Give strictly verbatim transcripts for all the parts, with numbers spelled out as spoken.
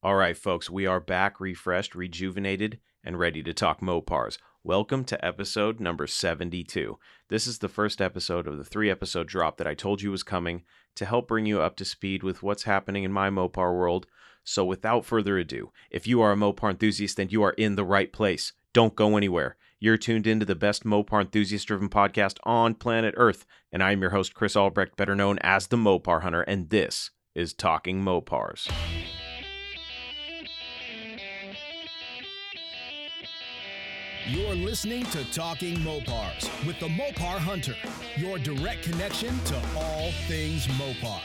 All right, folks, we are back, refreshed, rejuvenated, and ready to talk Mopars. Welcome to episode number seventy-two. This is the first episode of the three-episode drop that I told you was coming to help bring you up to speed with what's happening in my Mopar world. So without further ado, if you are a Mopar enthusiast, then you are in the right place. Don't go anywhere. You're tuned into the best Mopar enthusiast-driven podcast on planet Earth, and I'm your host, Chris Albrecht, better known as the Mopar Hunter, and this is Talking Mopars. You're listening to Talking Mopars with the Mopar Hunter, your direct connection to all things Mopar.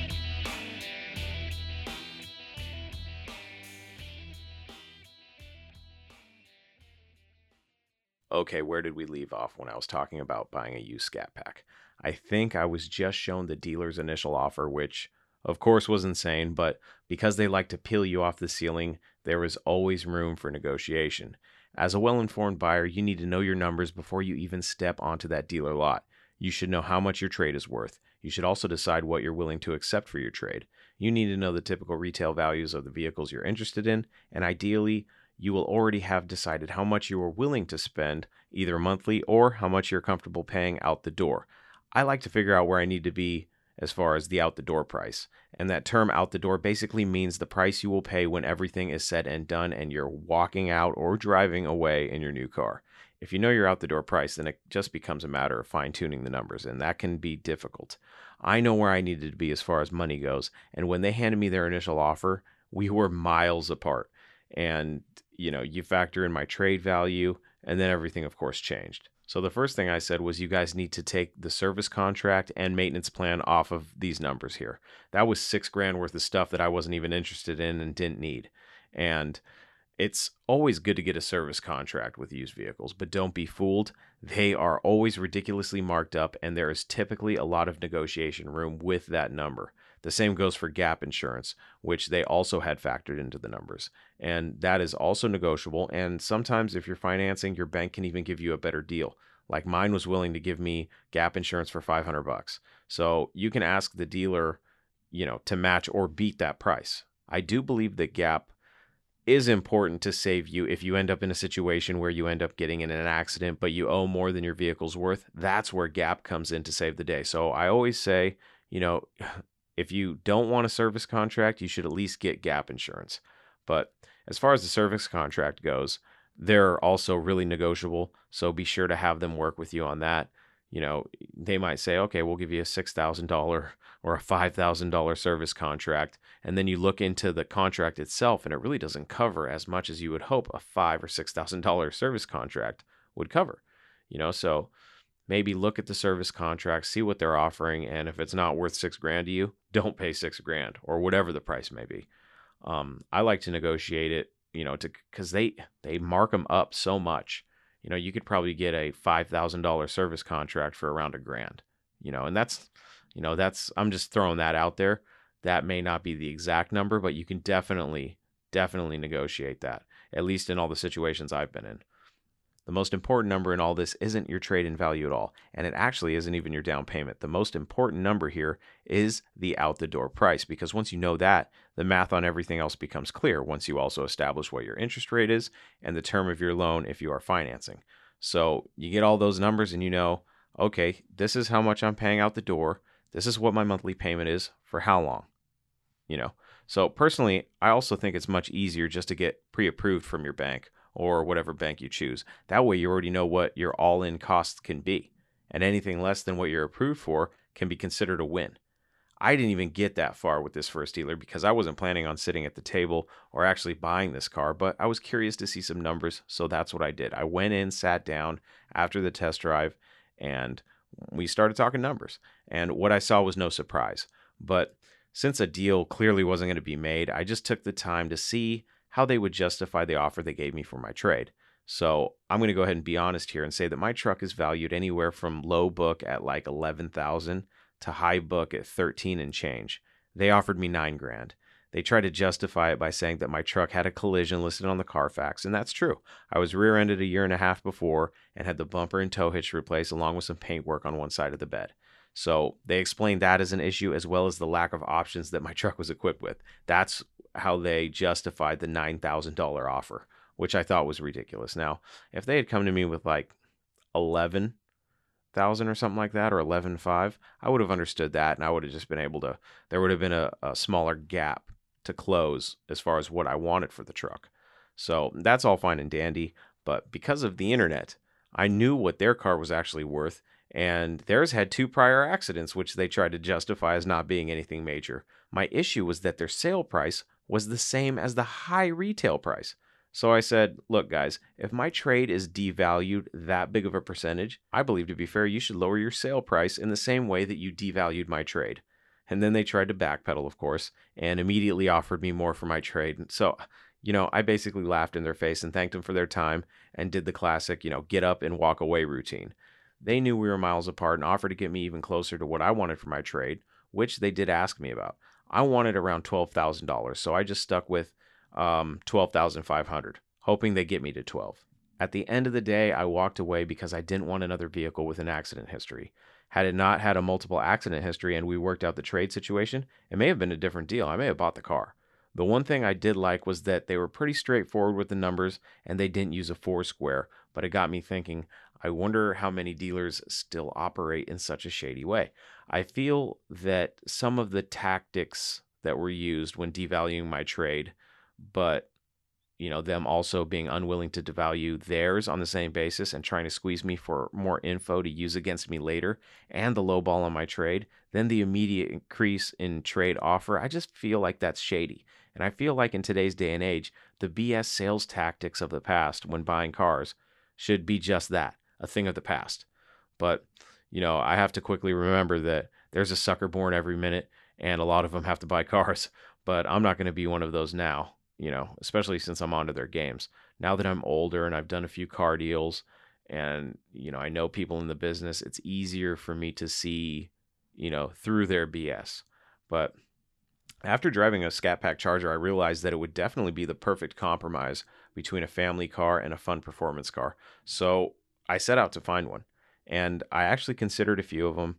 Okay, where did we leave off when I was talking about buying a used Scat Pack? I think I was just shown the dealer's initial offer, which of course was insane, but because they like to peel you off the ceiling, there was always room for negotiation. As a well-informed buyer, you need to know your numbers before you even step onto that dealer lot. You should know how much your trade is worth. You should also decide what you're willing to accept for your trade. You need to know the typical retail values of the vehicles you're interested in, and ideally, you will already have decided how much you are willing to spend, either monthly or how much you're comfortable paying out the door. I like to figure out where I need to be as far as the out the door price. And that term out the door basically means the price you will pay when everything is said and done and you're walking out or driving away in your new car. If you know your out the door price, then it just becomes a matter of fine tuning the numbers, and that can be difficult. I know where I needed to be as far as money goes, and when they handed me their initial offer, we were miles apart. And, you know, you factor in my trade value, and then everything, of course, changed. So the first thing I said was you guys need to take the service contract and maintenance plan off of these numbers here. That was six grand worth of stuff that I wasn't even interested in and didn't need. And it's always good to get a service contract with used vehicles, but don't be fooled. They are always ridiculously marked up, and there is typically a lot of negotiation room with that number. The same goes for gap insurance, which they also had factored into the numbers. And that is also negotiable. And sometimes if you're financing, your bank can even give you a better deal. Like mine was willing to give me gap insurance for five hundred bucks. So you can ask the dealer, you know, to match or beat that price. I do believe that gap is important to save you if you end up in a situation where you end up getting in an accident, but you owe more than your vehicle's worth. That's where gap comes in to save the day. So I always say, you know, if you don't want a service contract, you should at least get gap insurance. But as far as the service contract goes, they're also really negotiable. So be sure to have them work with you on that. You know, they might say, okay, we'll give you a six thousand dollars or a five thousand dollars service contract. And then you look into the contract itself, and it really doesn't cover as much as you would hope a five thousand dollars or six thousand dollars service contract would cover. You know, so maybe look at the service contract, see what they're offering, and if it's not worth six grand to you, don't pay six grand or whatever the price may be. Um, I like to negotiate it, you know, to because they they mark them up so much. You know, you could probably get a five thousand dollars service contract for around a grand. You know, and that's, you know, that's I'm just throwing that out there. That may not be the exact number, but you can definitely definitely negotiate that, at least in all the situations I've been in. The most important number in all this isn't your trade-in value at all, and it actually isn't even your down payment. The most important number here is the out-the-door price, because once you know that, the math on everything else becomes clear once you also establish what your interest rate is and the term of your loan if you are financing. So you get all those numbers and you know, okay, this is how much I'm paying out the door. This is what my monthly payment is for how long, you know. So personally, I also think it's much easier just to get pre-approved from your bank or whatever bank you choose. That way you already know what your all-in costs can be, and anything less than what you're approved for can be considered a win. I didn't even get that far with this first dealer because I wasn't planning on sitting at the table or actually buying this car, but I was curious to see some numbers, so that's what I did. I went in, sat down after the test drive, and we started talking numbers. And what I saw was no surprise. But since a deal clearly wasn't going to be made, I just took the time to see how they would justify the offer they gave me for my trade. So I'm going to go ahead and be honest here and say that my truck is valued anywhere from low book at like eleven thousand to high book at thirteen and change. They offered me nine grand. They tried to justify it by saying that my truck had a collision listed on the Carfax, and that's true. I was rear-ended a year and a half before and had the bumper and tow hitch replaced along with some paint work on one side of the bed. So they explained that as an issue, as well as the lack of options that my truck was equipped with. That's how they justified the nine thousand dollars offer, which I thought was ridiculous. Now, if they had come to me with like eleven thousand or something like that, or eleven five, I would have understood that, and I would have just been able to, there would have been a, a smaller gap to close as far as what I wanted for the truck. So that's all fine and dandy, but because of the internet, I knew what their car was actually worth, and theirs had two prior accidents, which they tried to justify as not being anything major. My issue was that their sale price was the same as the high retail price. So I said, look, guys, if my trade is devalued that big of a percentage, I believe to be fair, you should lower your sale price in the same way that you devalued my trade. And then they tried to backpedal, of course, and immediately offered me more for my trade. So, you know, I basically laughed in their face and thanked them for their time and did the classic, you know, get up and walk away routine. They knew we were miles apart and offered to get me even closer to what I wanted for my trade, which they did ask me about. I wanted around twelve thousand dollars, so I just stuck with um, twelve thousand five hundred dollars, hoping they get me to twelve. At the end of the day, I walked away because I didn't want another vehicle with an accident history. Had it not had a multiple accident history and we worked out the trade situation, it may have been a different deal. I may have bought the car. The one thing I did like was that they were pretty straightforward with the numbers and they didn't use a Foursquare, but it got me thinking, I wonder how many dealers still operate in such a shady way. I feel that some of the tactics that were used when devaluing my trade, but you know, them also being unwilling to devalue theirs on the same basis and trying to squeeze me for more info to use against me later, and the low ball on my trade, then the immediate increase in trade offer, I just feel like that's shady. And I feel like in today's day and age, the B S sales tactics of the past when buying cars should be just that, a thing of the past. But, you know, I have to quickly remember that there's a sucker born every minute, and a lot of them have to buy cars, but I'm not going to be one of those now. You know, especially since I'm onto their games. Now that I'm older and I've done a few car deals and, you know, I know people in the business, it's easier for me to see, you know, through their B S. But after driving a Scat Pack Charger, I realized that it would definitely be the perfect compromise between a family car and a fun performance car. So I set out to find one, and I actually considered a few of them.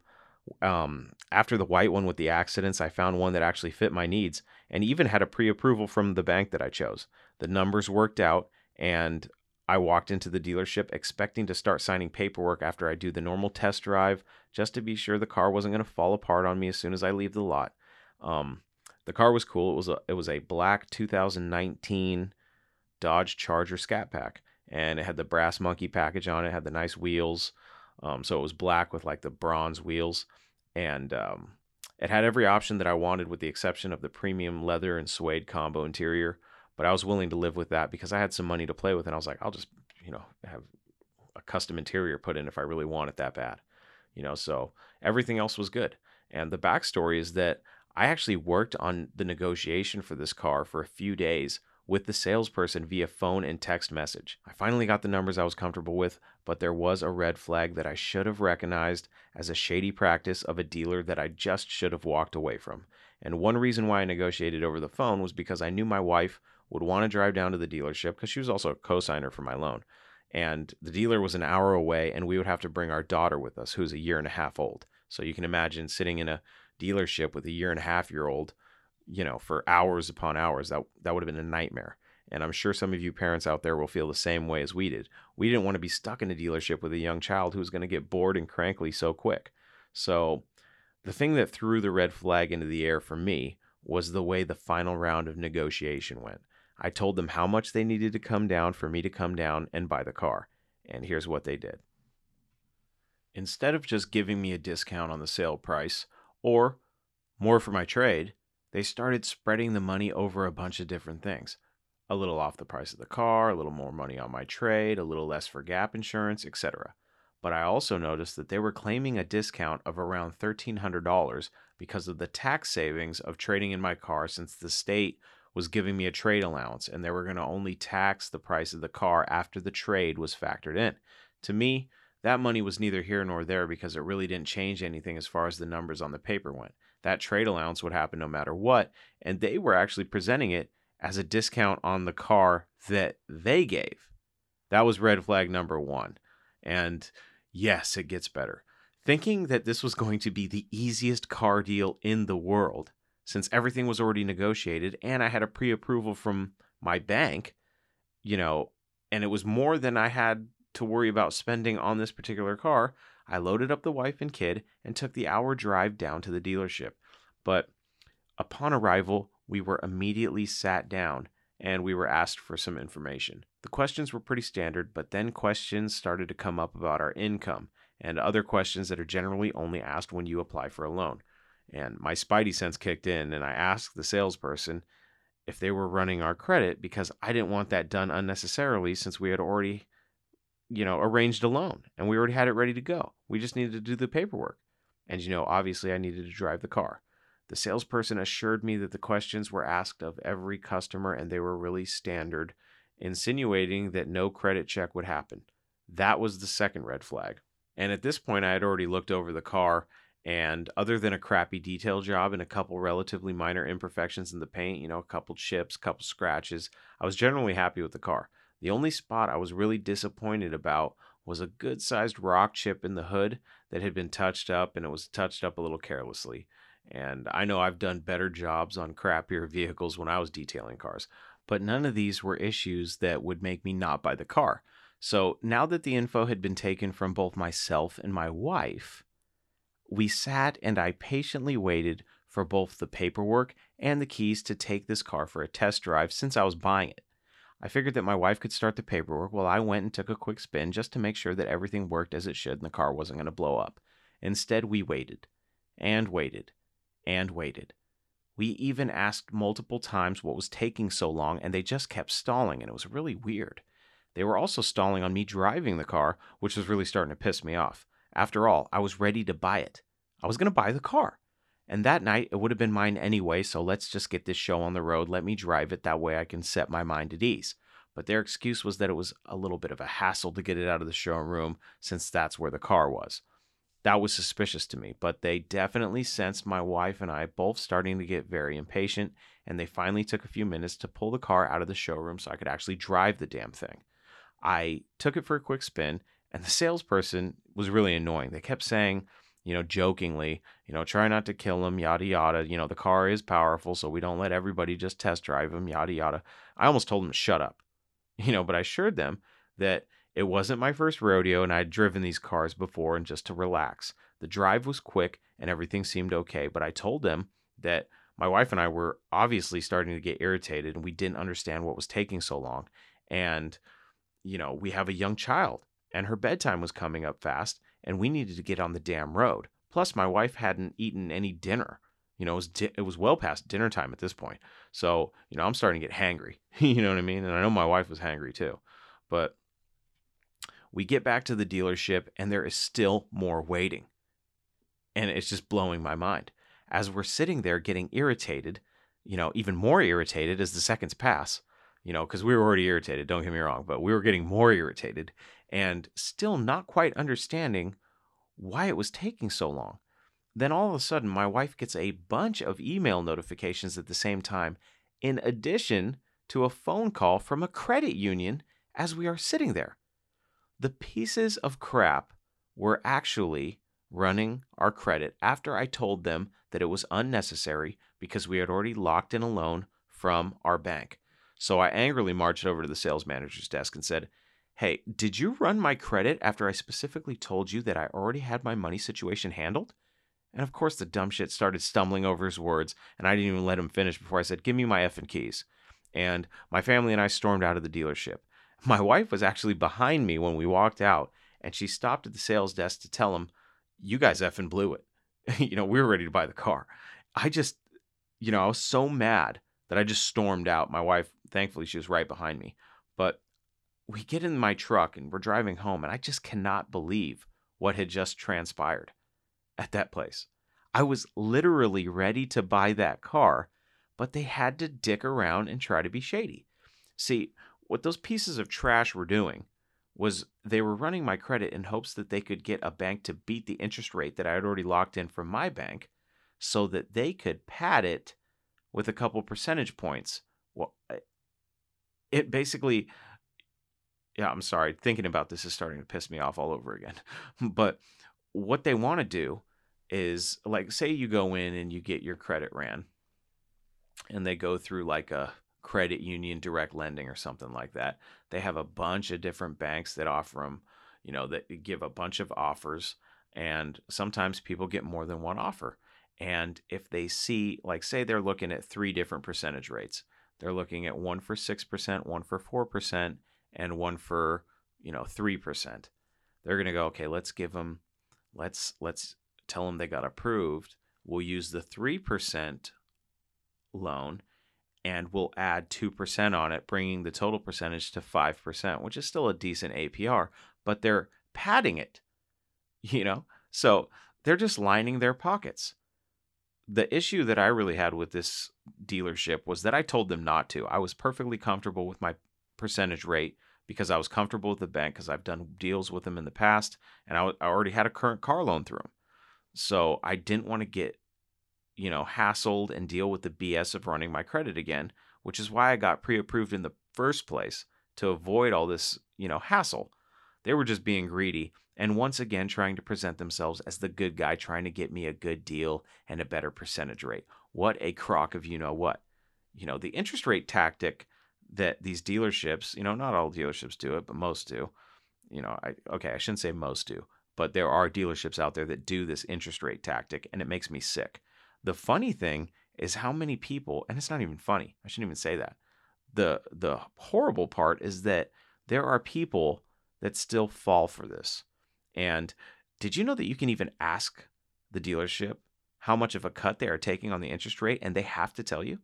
Um, after the white one with the accidents, I found one that actually fit my needs and even had a pre-approval from the bank that I chose. The numbers worked out, and I walked into the dealership expecting to start signing paperwork after I do the normal test drive, just to be sure the car wasn't going to fall apart on me as soon as I leave the lot. Um, the car was cool. It was a, it was a black two thousand nineteen Dodge Charger Scat Pack, and it had the brass monkey package on it. It had the nice wheels. Um, so it was black with like the bronze wheels, and um, it had every option that I wanted with the exception of the premium leather and suede combo interior. But I was willing to live with that because I had some money to play with, and I was like, I'll just, you know, have a custom interior put in if I really want it that bad, you know. So everything else was good. And the backstory is that I actually worked on the negotiation for this car for a few days with the salesperson via phone and text message. I finally got the numbers I was comfortable with, but there was a red flag that I should have recognized as a shady practice of a dealer that I just should have walked away from. And one reason why I negotiated over the phone was because I knew my wife would want to drive down to the dealership because she was also a co-signer for my loan. And the dealer was an hour away, and we would have to bring our daughter with us, who's a year and a half old. So you can imagine sitting in a dealership with a year and a half year old, you know, for hours upon hours. That that would have been a nightmare. And I'm sure some of you parents out there will feel the same way as we did. We didn't want to be stuck in a dealership with a young child who was going to get bored and crankly so quick. So the thing that threw the red flag into the air for me was the way the final round of negotiation went. I told them how much they needed to come down for me to come down and buy the car. And here's what they did. Instead of just giving me a discount on the sale price or more for my trade, they started spreading the money over a bunch of different things. A little off the price of the car, a little more money on my trade, a little less for gap insurance, et cetera. But I also noticed that they were claiming a discount of around thirteen hundred dollars because of the tax savings of trading in my car, since the state was giving me a trade allowance and they were going to only tax the price of the car after the trade was factored in. To me, that money was neither here nor there because it really didn't change anything as far as the numbers on the paper went. That trade allowance would happen no matter what, and they were actually presenting it as a discount on the car that they gave. That was red flag number one. And yes, it gets better. Thinking that this was going to be the easiest car deal in the world, since everything was already negotiated and I had a pre-approval from my bank, you know, and it was more than I had to worry about spending on this particular car. I loaded up the wife and kid and took the hour drive down to the dealership. But upon arrival, we were immediately sat down and we were asked for some information. The questions were pretty standard, but then questions started to come up about our income and other questions that are generally only asked when you apply for a loan. And my spidey sense kicked in, and I asked the salesperson if they were running our credit, because I didn't want that done unnecessarily, since we had already, you know, arranged a loan and we already had it ready to go. We just needed to do the paperwork. And, you know, obviously I needed to drive the car. The salesperson assured me that the questions were asked of every customer and they were really standard, insinuating that no credit check would happen. That was the second red flag. And at this point, I had already looked over the car, and other than a crappy detail job and a couple relatively minor imperfections in the paint, you know, a couple chips, a couple scratches, I was generally happy with the car. The only spot I was really disappointed about was a good-sized rock chip in the hood that had been touched up, and it was touched up a little carelessly. And I know I've done better jobs on crappier vehicles when I was detailing cars, but none of these were issues that would make me not buy the car. So now that the info had been taken from both myself and my wife, we sat and I patiently waited for both the paperwork and the keys to take this car for a test drive, since I was buying it. I figured that my wife could start the paperwork while I went and took a quick spin just to make sure that everything worked as it should and the car wasn't going to blow up. Instead, we waited and waited and waited. We even asked multiple times what was taking so long, and they just kept stalling, and it was really weird. They were also stalling on me driving the car, which was really starting to piss me off. After all, I was ready to buy it. I was going to buy the car. And that night, it would have been mine anyway, so let's just get this show on the road. Let me drive it. That way I can set my mind at ease. But their excuse was that it was a little bit of a hassle to get it out of the showroom, since that's where the car was. That was suspicious to me, but they definitely sensed my wife and I both starting to get very impatient, and they finally took a few minutes to pull the car out of the showroom so I could actually drive the damn thing. I took it for a quick spin, and the salesperson was really annoying. They kept saying, you know, jokingly, you know, try not to kill him, yada, yada. You know, the car is powerful, so we don't let everybody just test drive him, yada, yada. I almost told them to shut up, you know, but I assured them that it wasn't my first rodeo and I'd driven these cars before, and just to relax. The drive was quick and everything seemed okay, but I told them that my wife and I were obviously starting to get irritated and we didn't understand what was taking so long. And, you know, we have a young child and her bedtime was coming up fast and we needed to get on the damn road. Plus, my wife hadn't eaten any dinner. You know, it was, di- it was well past dinner time at this point. So, you know, I'm starting to get hangry. You know what I mean? And I know my wife was hangry too. But we get back to the dealership and there is still more waiting. And it's just blowing my mind. As we're sitting there getting irritated, you know, even more irritated as the seconds pass, you know, because we were already irritated, don't get me wrong, but we were getting more irritated and still not quite understanding why it was taking so long. Then all of a sudden, my wife gets a bunch of email notifications at the same time, in addition to a phone call from a credit union as we are sitting there. The pieces of crap were actually running our credit after I told them that it was unnecessary because we had already locked in a loan from our bank. So I angrily marched over to the sales manager's desk and said, "Hey, did you run my credit after I specifically told you that I already had my money situation handled?" And of course the dumb shit started stumbling over his words, and I didn't even let him finish before I said, "Give me my effing keys." And my family and I stormed out of the dealership. My wife was actually behind me when we walked out, and she stopped at the sales desk to tell him, "You guys effing blew it." You know, we were ready to buy the car. I just, you know, I was so mad that I just stormed out. My wife, thankfully, she was right behind me. But we get in my truck and we're driving home, and I just cannot believe what had just transpired at that place. I was literally ready to buy that car, but they had to dick around and try to be shady. See, what those pieces of trash were doing was they were running my credit in hopes that they could get a bank to beat the interest rate that I had already locked in from my bank so that they could pad it with a couple percentage points. Well, it basically, yeah, I'm sorry, thinking about this is starting to piss me off all over again. But what they want to do is, like, say you go in and you get your credit ran, and they go through like a credit union direct lending or something like that. They have a bunch of different banks that offer them, you know, that give a bunch of offers, and sometimes people get more than one offer. And if they see, like, say they're looking at three different percentage rates, they're looking at one for six percent, one for four percent, and one for, you know, three percent. They're going to go, okay, let's give them, let's, let's tell them they got approved. We'll use the three percent loan and we'll add two percent on it, bringing the total percentage to five percent, which is still a decent A P R, but they're padding it, you know? So they're just lining their pockets. The issue that I really had with this dealership was that I told them not to. I was perfectly comfortable with my percentage rate because I was comfortable with the bank because I've done deals with them in the past, and I, w- I already had a current car loan through them. So I didn't want to get, you know, hassled and deal with the B S of running my credit again, which is why I got pre-approved in the first place, to avoid all this, you know, hassle. They were just being greedy and once again trying to present themselves as the good guy, trying to get me a good deal and a better percentage rate. What a crock of you know what. You know, the interest rate tactic that these dealerships, you know, not all dealerships do it, but most do. You know, I okay, I shouldn't say most do, but there are dealerships out there that do this interest rate tactic, and it makes me sick. The funny thing is how many people, and it's not even funny, I shouldn't even say that. The the horrible part is that there are people that still fall for this. And did you know that you can even ask the dealership how much of a cut they are taking on the interest rate, and they have to tell you?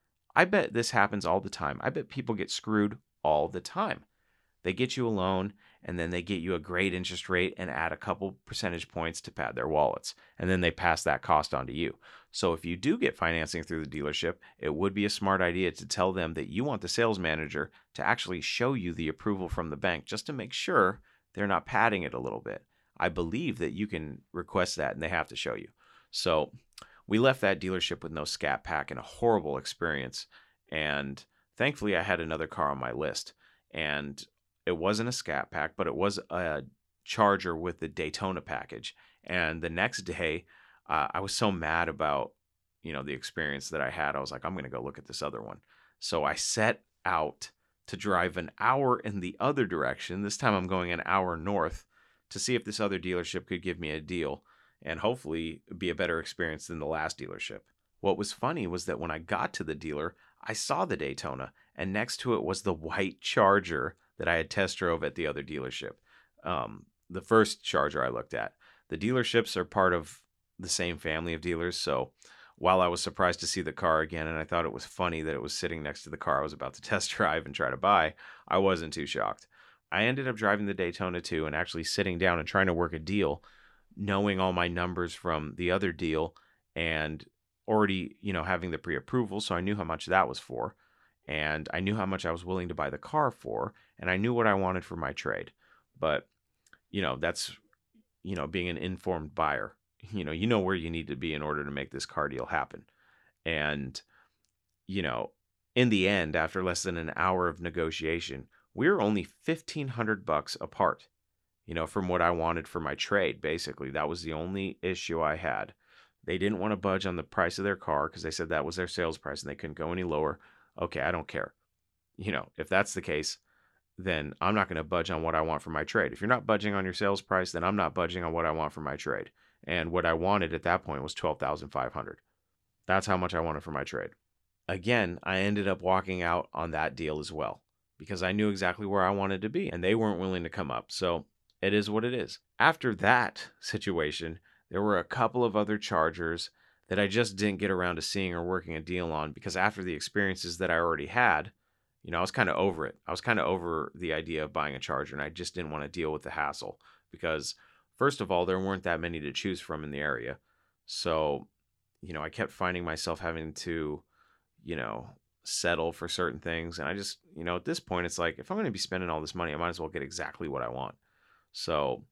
I bet this happens all the time. I bet people get screwed all the time. They get you a loan, and then they get you a great interest rate and add a couple percentage points to pad their wallets. And then they pass that cost on to you. So if you do get financing through the dealership, it would be a smart idea to tell them that you want the sales manager to actually show you the approval from the bank just to make sure they're not padding it a little bit. I believe that you can request that and they have to show you. So we left that dealership with no scat pack and a horrible experience. And thankfully I had another car on my list. And it wasn't a scat pack, but it was a Charger with the Daytona package. And the next day, uh, I was so mad about, you know, the experience that I had. I was like, I'm going to go look at this other one. So I set out to drive an hour in the other direction. This time I'm going an hour north to see if this other dealership could give me a deal and hopefully be a better experience than the last dealership. What was funny was that when I got to the dealer, I saw the Daytona, and next to it was the white Charger that I had test drove at the other dealership. Um, the first Charger I looked at. The dealerships are part of the same family of dealers, so while I was surprised to see the car again, and I thought it was funny that it was sitting next to the car I was about to test drive and try to buy, I wasn't too shocked. I ended up driving the Daytona too and actually sitting down and trying to work a deal, knowing all my numbers from the other deal and already, you know, having the pre-approval, so I knew how much that was for. And I knew how much I was willing to buy the car for, and I knew what I wanted for my trade. But, you know, that's, you know, being an informed buyer. You know, you know where you need to be in order to make this car deal happen. And, you know, in the end, after less than an hour of negotiation, we were only fifteen hundred bucks apart, you know, from what I wanted for my trade. Basically, that was the only issue I had. They didn't want to budge on the price of their car because they said that was their sales price and they couldn't go any lower. Okay, I don't care. You know, if that's the case, then I'm not going to budge on what I want for my trade. If you're not budging on your sales price, then I'm not budging on what I want for my trade. And what I wanted at that point was twelve thousand five hundred dollars. That's how much I wanted for my trade. Again, I ended up walking out on that deal as well because I knew exactly where I wanted to be and they weren't willing to come up. So it is what it is. After that situation, there were a couple of other Chargers that I just didn't get around to seeing or working a deal on because after the experiences that I already had, you know, I was kind of over it. I was kind of over the idea of buying a Charger, and I just didn't want to deal with the hassle because, first of all, there weren't that many to choose from in the area. So, you know, I kept finding myself having to, you know, settle for certain things. And I just, you know, at this point, it's like, if I'm going to be spending all this money, I might as well get exactly what I want. So,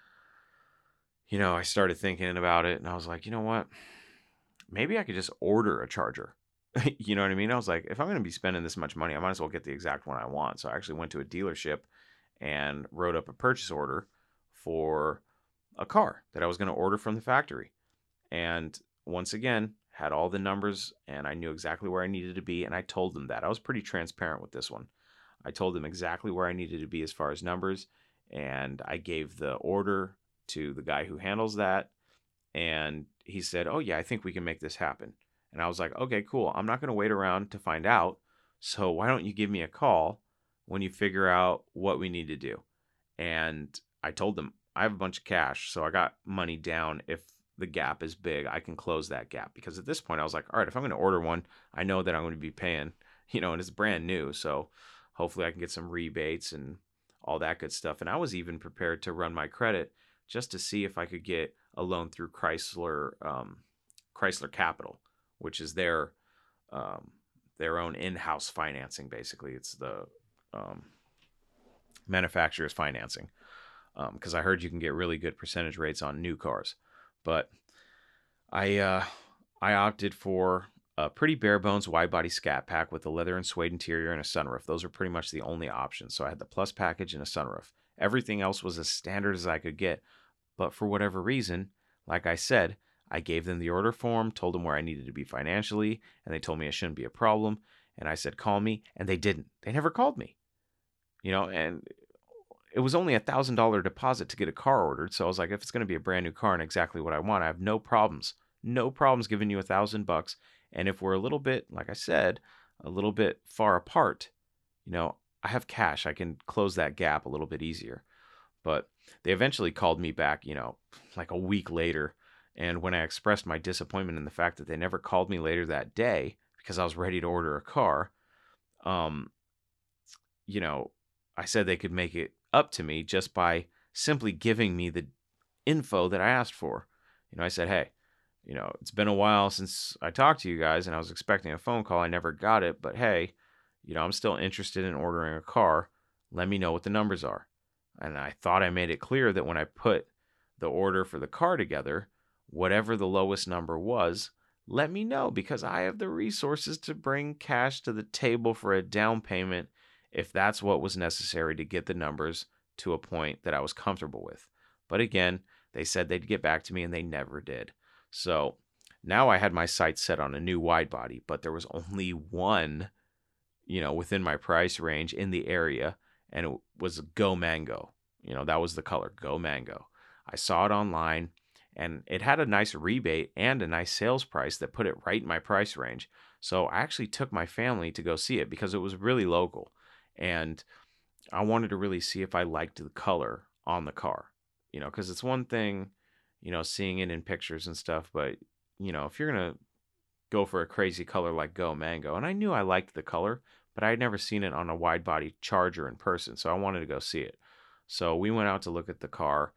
you know, I started thinking about it, and I was like, you know what? Maybe I could just order a Charger. You know what I mean? I was like, if I'm going to be spending this much money, I might as well get the exact one I want. So I actually went to a dealership and wrote up a purchase order for a car that I was going to order from the factory. And once again, had all the numbers, and I knew exactly where I needed to be, and I told them that. I was pretty transparent with this one. I told them exactly where I needed to be as far as numbers, and I gave the order to the guy who handles that, and he said, "Oh yeah, I think we can make this happen." And I was like, "Okay, cool. I'm not going to wait around to find out. So why don't you give me a call when you figure out what we need to do?" And I told them, I have a bunch of cash, so I got money down. If the gap is big, I can close that gap. Because at this point, I was like, all right, if I'm going to order one, I know that I'm going to be paying, you know, and it's brand new. So hopefully I can get some rebates and all that good stuff. And I was even prepared to run my credit just to see if I could get a loan through Chrysler, um, Chrysler Capital, which is their um, their own in-house financing. Basically, it's the um, manufacturer's financing. Because um, I heard you can get really good percentage rates on new cars, but I uh, I opted for a pretty bare bones wide body Scat Pack with a leather and suede interior and a sunroof. Those are pretty much the only options. So I had the Plus package and a sunroof. Everything else was as standard as I could get, but for whatever reason, like I said, I gave them the order form, told them where I needed to be financially, and they told me it shouldn't be a problem. And I said, call me, and they didn't. They never called me, you know, and it was only a thousand dollar deposit to get a car ordered. So I was like, if it's going to be a brand new car and exactly what I want, I have no problems, no problems giving you a thousand bucks. And if we're a little bit, like I said, a little bit far apart, you know, I have cash. I can close that gap a little bit easier. But they eventually called me back, you know, like a week later. And when I expressed my disappointment in the fact that they never called me later that day because I was ready to order a car, um, you know, I said they could make it up to me just by simply giving me the info that I asked for. You know, I said, hey, you know, it's been a while since I talked to you guys and I was expecting a phone call. I never got it, but hey, you know, I'm still interested in ordering a car. Let me know what the numbers are. And I thought I made it clear that when I put the order for the car together, whatever the lowest number was, let me know because I have the resources to bring cash to the table for a down payment if that's what was necessary to get the numbers to a point that I was comfortable with. But again, they said they'd get back to me and they never did. So now I had my sights set on a new wide body, but there was only one, you know, within my price range in the area, and it was Go Mango. You know, that was the color, Go Mango. I saw it online and it had a nice rebate and a nice sales price that put it right in my price range. So I actually took my family to go see it because it was really local. And I wanted to really see if I liked the color on the car, you know, because it's one thing, you know, seeing it in pictures and stuff. But, you know, if you're going to go for a crazy color like Go Mango, and I knew I liked the color, but I had never seen it on a wide body Charger in person. So I wanted to go see it. So we went out to look at the car.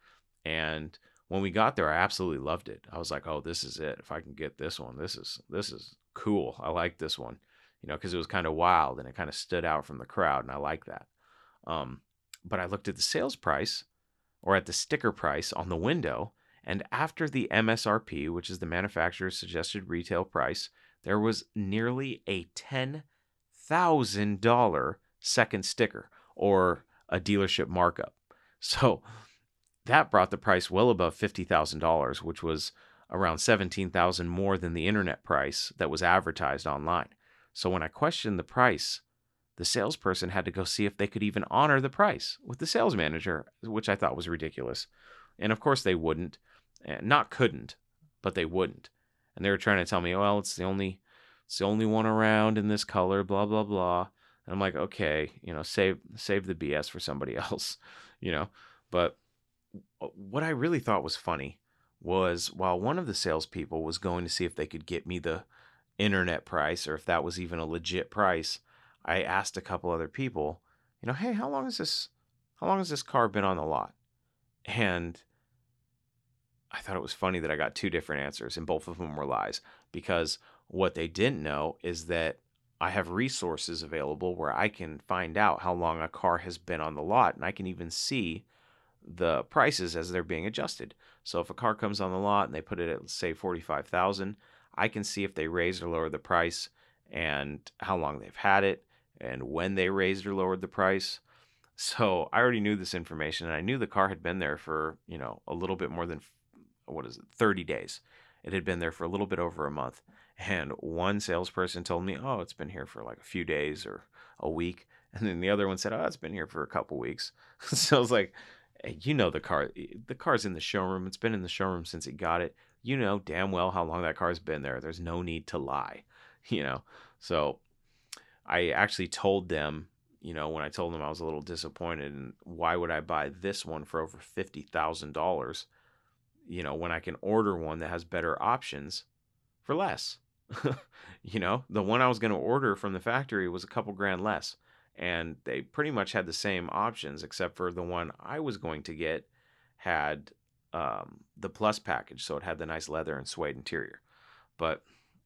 And when we got there, I absolutely loved it. I was like, oh, this is it. If I can get this one, this is this is cool. I like this one. You know, because it was kind of wild and it kind of stood out from the crowd, and I like that. Um, but I looked at the sales price or at the sticker price on the window, and after the M S R P, which is the manufacturer's suggested retail price, there was nearly a ten thousand dollars second sticker or a dealership markup. So that brought the price well above fifty thousand dollars, which was around seventeen thousand dollars more than the internet price that was advertised online. So when I questioned the price, the salesperson had to go see if they could even honor the price with the sales manager, which I thought was ridiculous. And of course they wouldn't. Not couldn't, but they wouldn't. And they were trying to tell me, well, it's the only it's the only one around in this color, blah, blah, blah. And I'm like, okay, you know, save save the B S for somebody else, you know. But what I really thought was funny was while one of the salespeople was going to see if they could get me the internet price or if that was even a legit price, I asked a couple other people, you know, hey, how long has this how long has this car been on the lot? And I thought it was funny that I got two different answers and both of them were lies, because what they didn't know is that I have resources available where I can find out how long a car has been on the lot, and I can even see the prices as they're being adjusted. So if a car comes on the lot and they put it at, say, forty-five thousand dollars, I can see if they raised or lowered the price and how long they've had it and when they raised or lowered the price. So I already knew this information, and I knew the car had been there for, you know, a little bit more than, what is it, thirty days. It had been there for a little bit over a month. And one salesperson told me, oh, it's been here for like a few days or a week. And then the other one said, oh, it's been here for a couple weeks. So I was like, hey, you know, the car, the car's in the showroom. It's been in the showroom since he got it. You know damn well how long that car's been there. There's no need to lie, you know? So I actually told them, you know, when I told them I was a little disappointed, and why would I buy this one for over fifty thousand dollars, you know, when I can order one that has better options for less? You know, the one I was going to order from the factory was a couple grand less, and they pretty much had the same options, except for the one I was going to get had um, the plus package, so it had the nice leather and suede interior. But,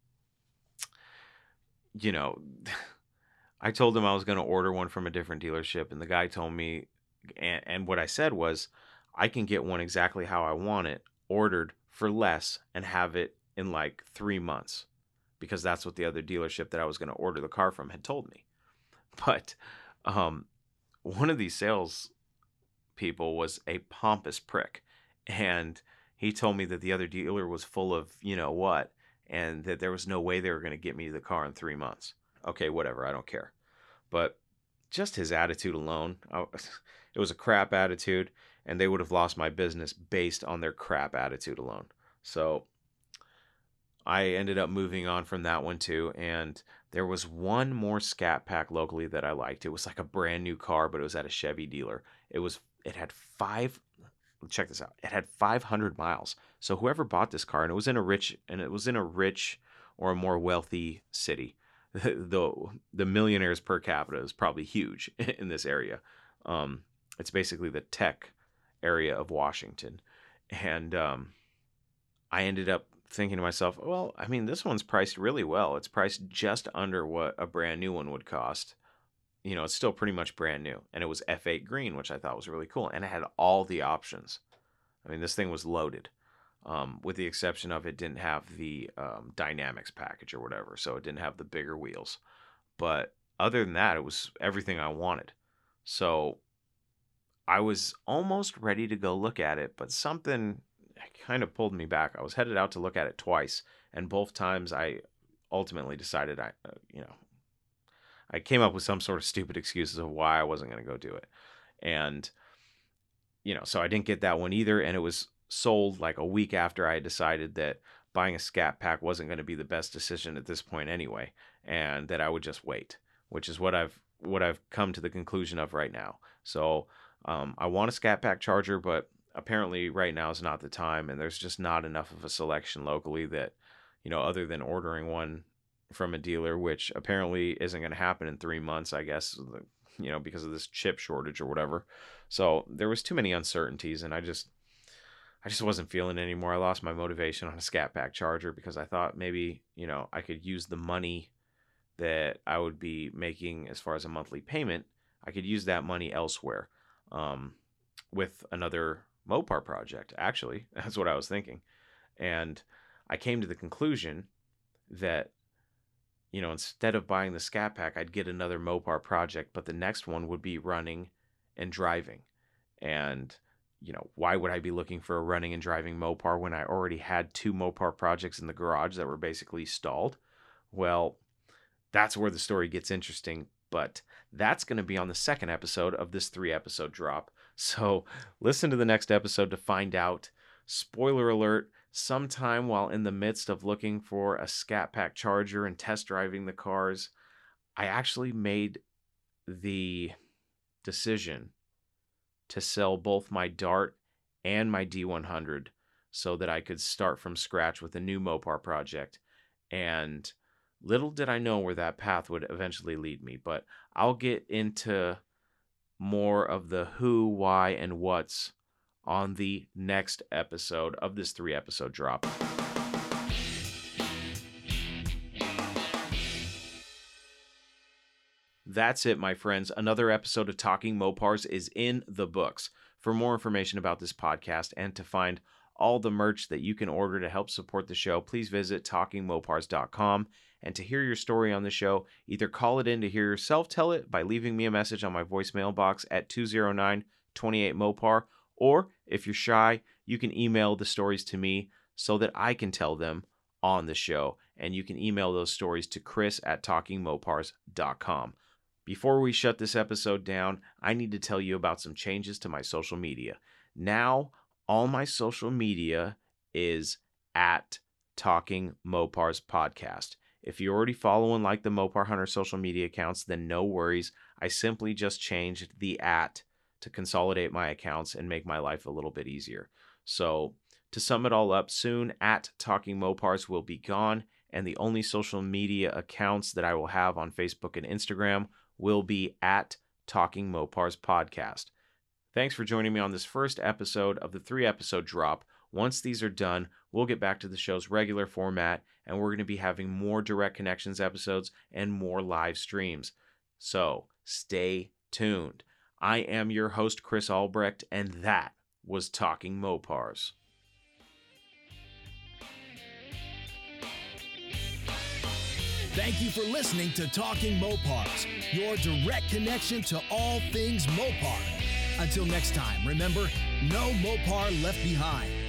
you know, I told him I was going to order one from a different dealership, and the guy told me, and, and what I said was, I can get one exactly how I want it, ordered for less, and have it in like three months. Because that's what the other dealership that I was going to order the car from had told me. But um, one of these sales people was a pompous prick. And he told me that the other dealer was full of, you know what, and that there was no way they were going to get me the car in three months. Okay, whatever, I don't care. But just his attitude alone, I, it was a crap attitude, and they would have lost my business based on their crap attitude alone. So I ended up moving on from that one too, and there was one more Scat Pack locally that I liked. It was like a brand new car, but it was at a Chevy dealer. It was it had five check this out. It had five hundred miles. So whoever bought this car, and it was in a rich and it was in a rich or a more wealthy city. The the millionaires per capita is probably huge in this area. Um, it's basically the tech area of Washington, and um, I ended up thinking to myself, well, I mean, this one's priced really well. It's priced just under what a brand new one would cost. You know, it's still pretty much brand new. And it was F eight green, which I thought was really cool. And it had all the options. I mean, this thing was loaded, um, with the exception of it didn't have the um, Dynamics package or whatever. So it didn't have the bigger wheels. But other than that, it was everything I wanted. So I was almost ready to go look at it, but something kind of pulled me back. I was headed out to look at it twice, and both times I ultimately decided I, uh, you know, I came up with some sort of stupid excuses of why I wasn't going to go do it. And, you know, so I didn't get that one either, and it was sold like a week after I had decided that buying a Scat Pack wasn't going to be the best decision at this point anyway, and that I would just wait, which is what I've what I've come to the conclusion of right now. So um, I want a Scat Pack charger, but apparently right now is not the time, and there's just not enough of a selection locally that, you know, other than ordering one from a dealer, which apparently isn't going to happen in three months, I guess, you know, because of this chip shortage or whatever. So there was too many uncertainties, and I just, I just wasn't feeling it anymore. I lost my motivation on a Scat Pack charger because I thought maybe, you know, I could use the money that I would be making as far as a monthly payment. I could use that money elsewhere, um, with another Mopar project. Actually, that's what I was thinking. And I came to the conclusion that, you know, instead of buying the Scat Pack, I'd get another Mopar project, but the next one would be running and driving. And, you know, why would I be looking for a running and driving Mopar when I already had two Mopar projects in the garage that were basically stalled? Well, that's where the story gets interesting, but that's going to be on the second episode of this three episode drop. So listen to the next episode to find out. Spoiler alert, sometime while in the midst of looking for a Scat Pack charger and test driving the cars, I actually made the decision to sell both my Dart and my D one hundred so that I could start from scratch with a new Mopar project. And little did I know where that path would eventually lead me, but I'll get into more of the who, why, and what's on the next episode of this three episode drop. That's it, my friends. Another episode of Talking Mopars is in the books. For more information about this podcast and to find all the merch that you can order to help support the show, please visit talking mopars dot com. And to hear your story on the show, either call it in to hear yourself tell it by leaving me a message on my voicemail box at two oh nine, two eight Mopar, or if you're shy, you can email the stories to me so that I can tell them on the show. and you can email those stories to chris at talking mopars dot com. Before we shut this episode down, I need to tell you about some changes to my social media. Now, all my social media is at Talking Mopars Podcast. If you already follow and like the Mopar Hunter social media accounts, then no worries. I simply just changed the at to consolidate my accounts and make my life a little bit easier. So, to sum it all up, soon at Talking Mopars will be gone, and the only social media accounts that I will have on Facebook and Instagram will be at Talking Mopars Podcast. Thanks for joining me on this first episode of the three-episode drop. Once these are done, we'll get back to the show's regular format, and we're going to be having more Direct Connections episodes and more live streams. So, stay tuned. I am your host, Chris Albrecht, and that was Talking Mopars. Thank you for listening to Talking Mopars, your direct connection to all things Mopar. Until next time, remember, no Mopar left behind.